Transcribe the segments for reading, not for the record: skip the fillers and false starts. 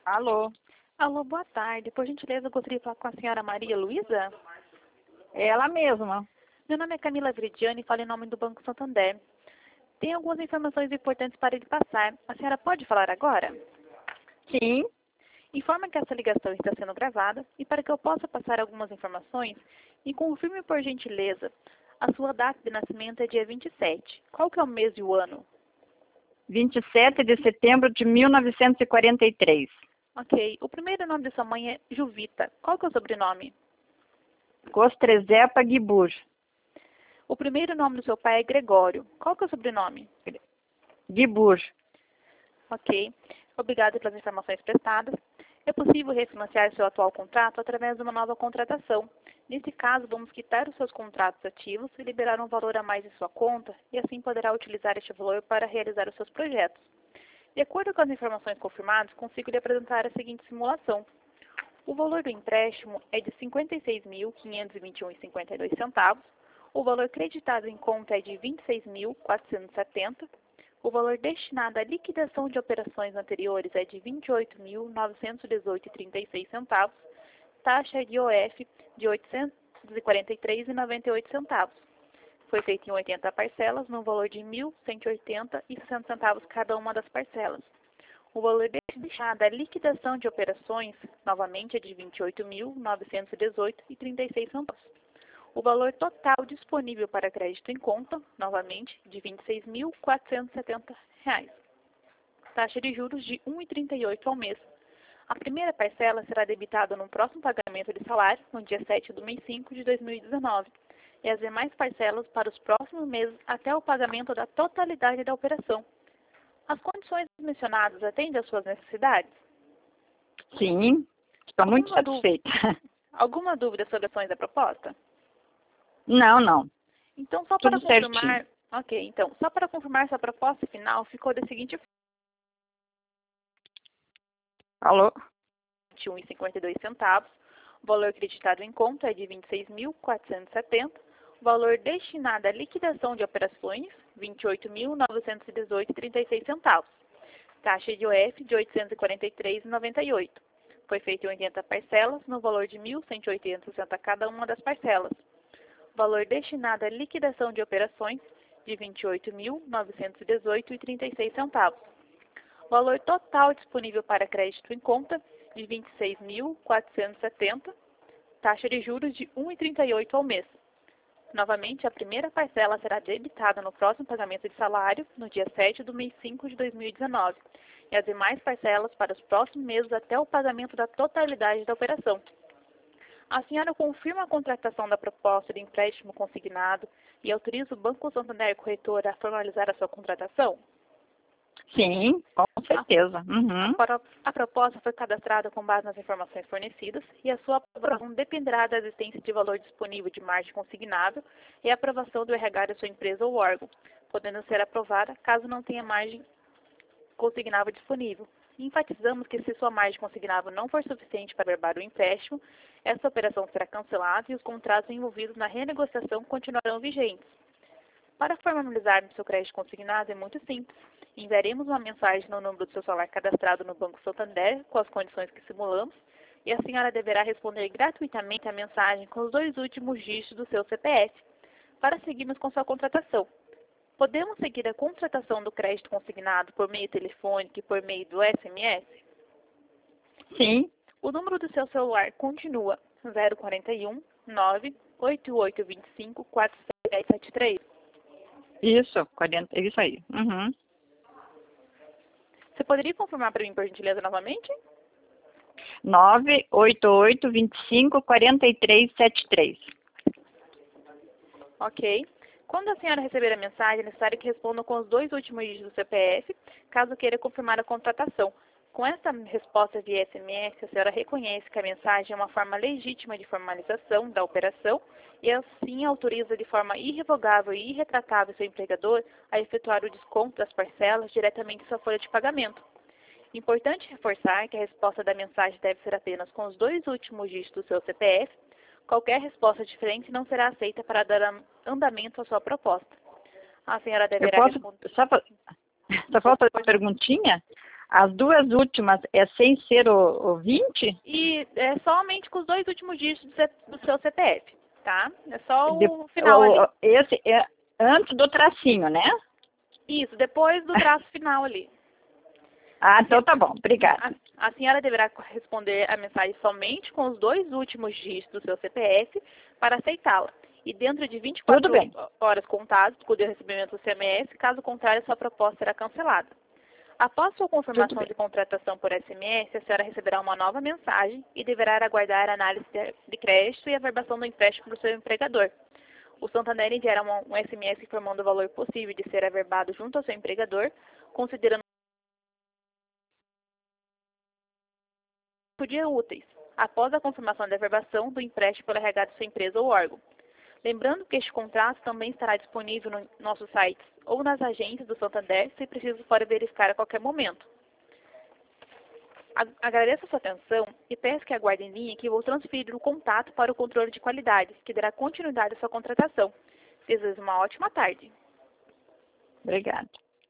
Alô, Alô, boa tarde. Por gentileza, eu gostaria de falar com a senhora Maria Luísa. é ela mesma. Meu nome é Camila Vridiane e falo em nome do Banco Santander. Tem algumas informações importantes para lhe passar. A senhora pode falar agora? Sim, Informa que essa ligação está sendo gravada e para que eu possa passar algumas informações, me confirme por gentileza. A sua data de nascimento é dia 27. Qual que é o mês e o ano? 27 de setembro de 1943. Ok. O primeiro nome de sua mãe é Juvita. Qual que é o sobrenome? Costrezepa Guibur. O primeiro nome do seu pai é Gregório. Qual que é o sobrenome? Guibur. Ok. Obrigada pelas informações prestadas. É possível refinanciar seu atual contrato através de uma nova contratação. Nesse caso, vamos quitar os seus contratos ativos e liberar um valor a mais em sua conta e assim poderá utilizar este valor para realizar os seus projetos. De acordo com as informações confirmadas, consigo lhe apresentar a seguinte simulação. O valor do empréstimo é de R$ 56.521,52. O valor creditado em conta é de R$ 26.470. O valor destinado à liquidação de operações anteriores é de R$ 28.918,36. Taxa de OF de R$ 843,98. Foi feito em 80 parcelas, no valor de R$ 1.180,60 cada uma das parcelas. O valor destinado à liquidação de operações, novamente, é de R$ 28.918,36. O valor total disponível para crédito em conta, novamente, de R$ 26.470. Taxa de juros de 1,38 ao mês. A primeira parcela será debitada no próximo pagamento de salário, no dia 7 do mês 5 de 2019, e as demais parcelas para os próximos meses até o pagamento da totalidade da operação. As condições mencionadas atendem às suas necessidades? Sim, estou muito satisfeita. Alguma dúvida sobre as ações da proposta? Não. Então, só para Tudo confirmar, certinho. ok, então, só para confirmar sua proposta final ficou da seguinte forma: Alô, R$ 21,52, o valor acreditado em conta é de R$ 26.470, o valor destinado à liquidação de operações, R$ 28.918,36, taxa de OF de R$ 843,98. Foi feito em 80 parcelas, no valor de R$ 1.180,60 cada uma das parcelas. Valor destinado à liquidação de operações, de R$ 28.918,36. Valor total disponível para crédito em conta, de R$ 26.470. Taxa de juros de 1,38 ao mês. Novamente, a primeira parcela será debitada no próximo pagamento de salário, no dia 7 do mês 5 de 2019, e as demais parcelas para os próximos meses até o pagamento da totalidade da operação. A senhora confirma a contratação da proposta de empréstimo consignado e autoriza o Banco Santander Corretora a formalizar a sua contratação? sim, com certeza. Uhum. A proposta foi cadastrada com base nas informações fornecidas e a sua aprovação dependerá da existência de valor disponível de margem consignável e a aprovação do RH da sua empresa ou órgão, podendo ser aprovada caso não tenha margem consignável disponível. Enfatizamos que se sua margem consignável não for suficiente para averbar o empréstimo, essa operação será cancelada e os contratos envolvidos na renegociação continuarão vigentes. Para formalizarmos seu crédito consignado é muito simples. Enviaremos uma mensagem no número do seu celular cadastrado no Banco Santander com as condições que simulamos e a senhora deverá responder gratuitamente a mensagem com os 2 últimos dígitos do seu CPF para seguirmos com sua contratação. Podemos seguir a contratação do crédito consignado por meio telefônico e por meio do SMS? Sim, O número do seu celular continua 041 98825 4773. isso, 40, isso aí. Uhum. Você poderia confirmar para mim, por gentileza, novamente? 988254373. Ok. Quando a senhora receber a mensagem, é necessário que responda com os 2 últimos dígitos do CPF, caso queira confirmar a contratação. Com essa resposta via SMS, a senhora reconhece que a mensagem é uma forma legítima de formalização da operação e assim autoriza de forma irrevogável e irretratável seu empregador a efetuar o desconto das parcelas diretamente em sua folha de pagamento. Importante reforçar que a resposta da mensagem deve ser apenas com os 2 últimos dígitos do seu CPF. Qualquer resposta diferente não será aceita para dar andamento à sua proposta. A senhora Eu deverá posso, responder. só falta uma perguntinha? As duas últimas é sem ser o 20? E é somente com os 2 últimos dígitos do seu CPF, tá? É só De- o final ali. Esse é antes do tracinho, né? Isso, depois do traço final ali. Ah, então tá bom, obrigada. A senhora deverá responder a mensagem somente com os 2 últimos dígitos do seu CPF para aceitá-la. E dentro de 24 Tudo bem. horas contadas do recebimento do CMS, caso contrário, sua proposta será cancelada. Após sua confirmação de contratação por SMS, a senhora receberá uma nova mensagem e deverá aguardar a análise de crédito e a verbação do empréstimo do seu empregador. O Santander enviará um SMS informando o valor possível de ser averbado junto ao seu empregador, considerando 5 dias úteis, após a confirmação da averbação do empréstimo pelo RH de sua empresa ou órgão. Lembrando que este contrato também estará disponível no nosso site ou nas agências do Santander, se preciso for verificar a qualquer momento. Agradeço a sua atenção e peço que aguarde em linha que vou transferir o contato para o controle de qualidade, que dará continuidade à sua contratação. Desejo uma ótima tarde. Obrigada.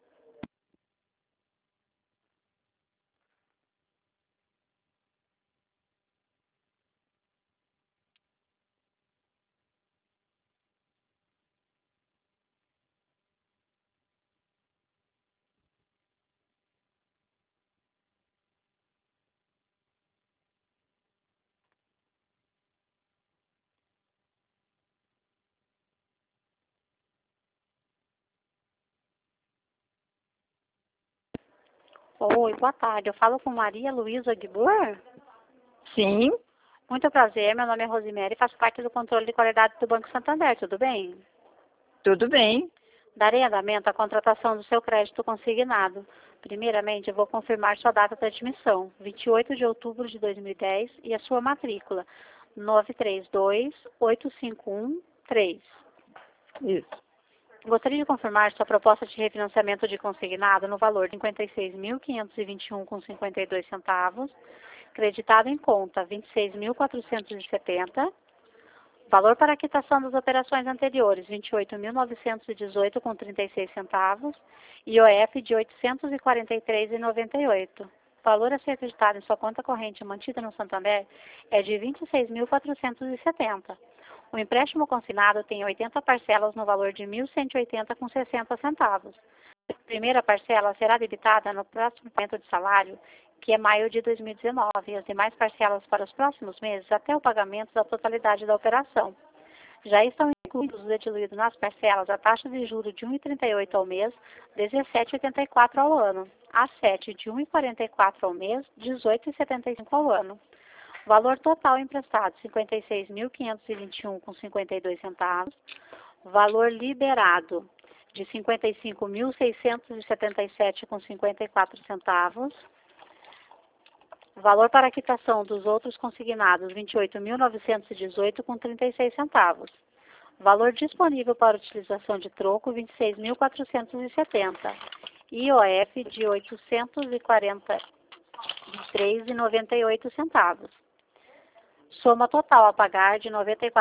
Oi, boa tarde. Eu falo com Maria Luísa Guibor. Sim, Muito prazer, meu nome é Rosemary e faço parte do controle de qualidade do Banco Santander, tudo bem? tudo bem. Darei andamento à contratação do seu crédito consignado. Primeiramente, eu vou confirmar sua data de admissão, 28 de outubro de 2010, e a sua matrícula, 93285113. Isso. Gostaria de confirmar sua proposta de refinanciamento de consignado no valor de R$ 56.521,52, creditado em conta R$ 26.470, valor para a quitação das operações anteriores R$ 28.918,36, IOF de R$ 843,98. Valor a ser acreditado em sua conta corrente mantida no Santander é de R$ 26.470. O empréstimo consignado tem 80 parcelas no valor de R$ 1.180,60. A primeira parcela será debitada no próximo pagamento de salário, que é maio de 2019, e as demais parcelas para os próximos meses até o pagamento da totalidade da operação. Já estão incluídos e diluídos nas parcelas a taxa de juros de 1,38 ao mês, 17,84 ao ano, a 7 de 1,44 ao mês, 18,75 ao ano. Valor total emprestado, R$ 56.521,52. Valor liberado, de R$ 55.677,54. Valor para a quitação dos outros consignados, R$ 28.918,36. Valor disponível para utilização de troco, R$ 26.470. IOF de R$ 843,98. Soma total a pagar de R$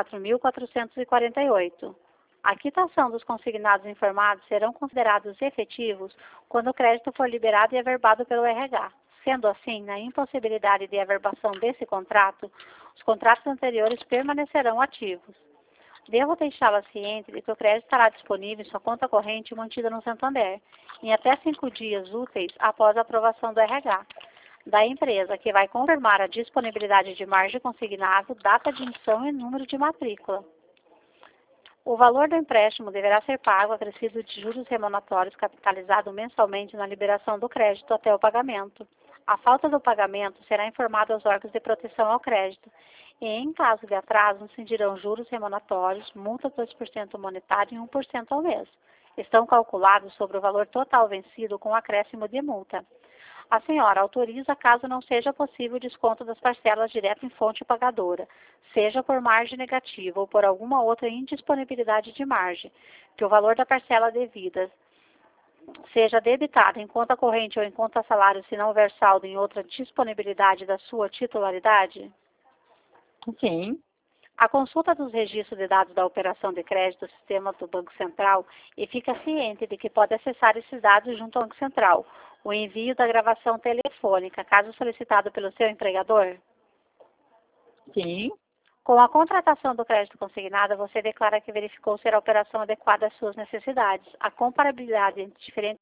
94.448. A quitação dos consignados informados serão considerados efetivos quando o crédito for liberado e averbado pelo RH. Sendo assim, na impossibilidade de averbação desse contrato, os contratos anteriores permanecerão ativos. Devo deixá-la ciente de que o crédito estará disponível em sua conta corrente mantida no Santander, em até 5 dias úteis após a aprovação do RH da empresa, que vai confirmar a disponibilidade de margem consignável, data de emissão e número de matrícula. O valor do empréstimo deverá ser pago acrescido de juros remuneratórios capitalizado mensalmente na liberação do crédito até o pagamento. A falta do pagamento será informada aos órgãos de proteção ao crédito e, em caso de atraso, incidirão juros remuneratórios, multa de 2% monetário e 1% ao mês. Estão calculados sobre o valor total vencido com acréscimo de multa. A senhora autoriza caso não seja possível o desconto das parcelas direto em fonte pagadora, seja por margem negativa ou por alguma outra indisponibilidade de margem, que o valor da parcela devida seja debitado em conta corrente ou em conta salário se não houver saldo em outra disponibilidade da sua titularidade? Sim. A consulta dos registros de dados da operação de crédito do sistema do Banco Central e fica ciente de que pode acessar esses dados junto ao Banco Central. o envio da gravação telefônica, caso solicitado pelo seu empregador? Sim. Com a contratação do crédito consignado, você declara que verificou ser a operação adequada às suas necessidades. A comparabilidade entre diferentes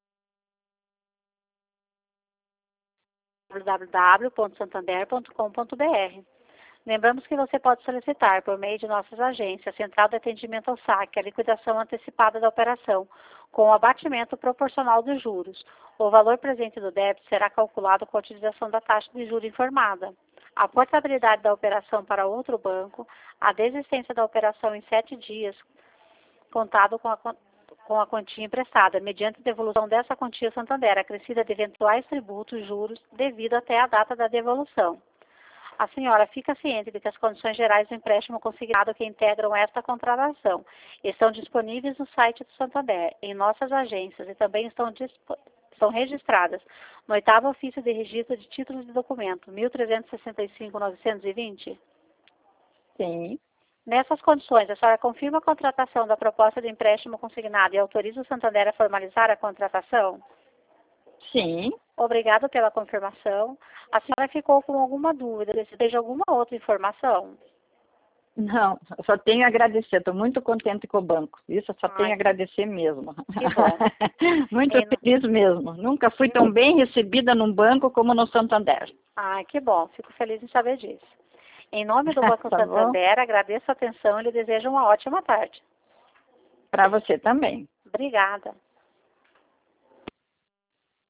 www.santander.com.br. Lembramos que você pode solicitar, por meio de nossas agências, a Central de Atendimento ao Saque, a liquidação antecipada da operação, com o abatimento proporcional dos juros. O valor presente do débito será calculado com a utilização da taxa de juros informada. A portabilidade da operação para outro banco, a desistência da operação em 7 dias, contado com a quantia emprestada, mediante devolução dessa quantia Santander, acrescida de eventuais tributos, juros, devido até a data da devolução. A senhora fica ciente de que as condições gerais do empréstimo consignado que integram esta contratação estão disponíveis no site do Santander, em nossas agências e também estão registradas no 8º Ofício de Registro de Títulos de Documento, 1365-920? Sim. Nessas condições, a senhora confirma a contratação da proposta de empréstimo consignado e autoriza o Santander a formalizar a contratação? Sim. Obrigada pela confirmação. A senhora ficou com alguma dúvida? Deseja alguma outra informação? Não, eu só tenho a agradecer. Estou muito contente com o banco. Isso, eu só tenho a agradecer mesmo. Que bom. Muito feliz mesmo. Nunca fui tão bem recebida num banco como no Santander. Que bom. Fico feliz em saber disso. Em nome do Banco Tá Santander, agradeço a atenção e lhe desejo uma ótima tarde. Para você também. Obrigada.